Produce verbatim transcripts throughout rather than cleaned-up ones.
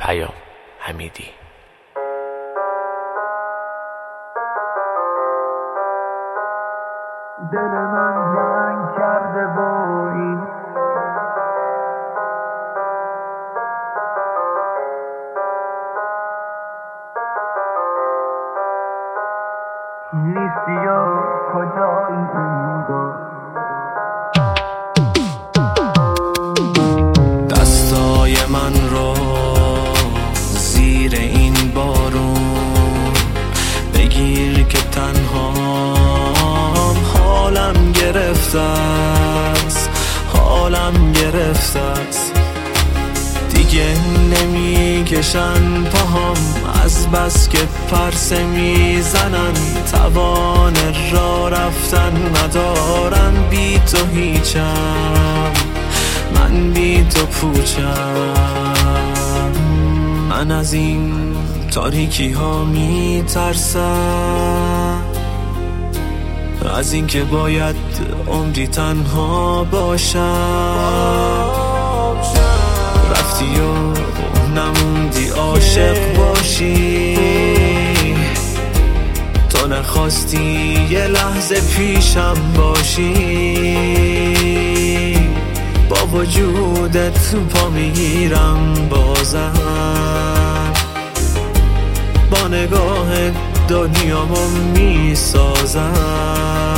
پیام حمیدی. دل من جنگ کرده با این نیستی یا کجایی انگار. دستای من رو زیر این بارون بگیر که تنهام حالم گرفته است، حالم گرفته است. دیگه نمیکشن پاهم از بس که پرسه میزنن، توان را رفتن ندارم. بی تو هیچم، من بی تو پوچم. من از این تاریکی ها میترسم، از این که باید عمری تنها باشم. رفتی و نموندی عاشق باشی، تو نخواستی یه لحظه پیشم باشی. با وجودت پا میگیرم بازم، با نگاه دنیامو میسازم.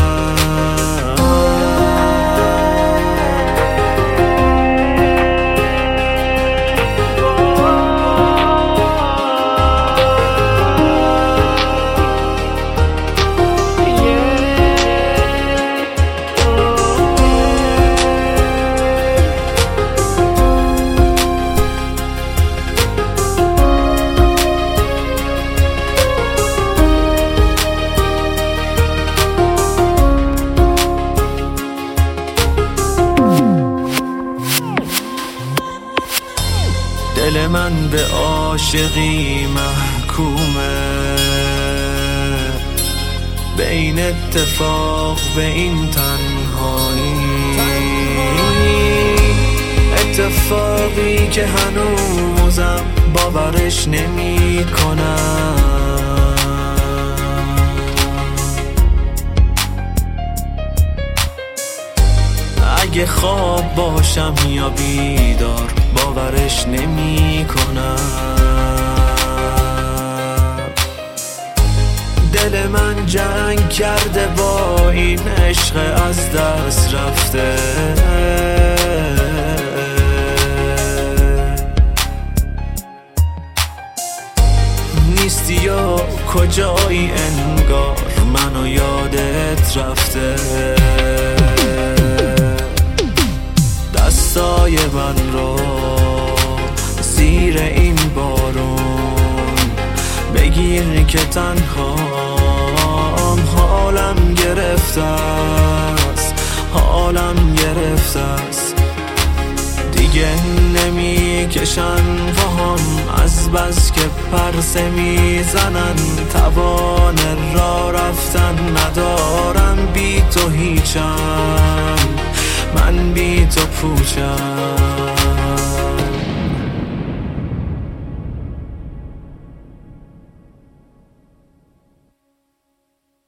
دل من به عاشقی محکومه، به این اتفاق، به این تنهایی. اتفاقی که هنوزم باورش نمی کنم. اگه خواب باشم یا بیدار باورش نمی کنم. دل من جنگ کرده با این عشق از دست رفته. نیستی یا کجایی انگار منو یادت رفته. دستای من رو زیر این بارون بگیر که تنهام حالم گرفته است، حالم گرفته است. دیگه نمیکشن پاهم از بس که پرسه میزنن، توان را رفتن ندارم. بی تو هیچم، من بی تو پوچم.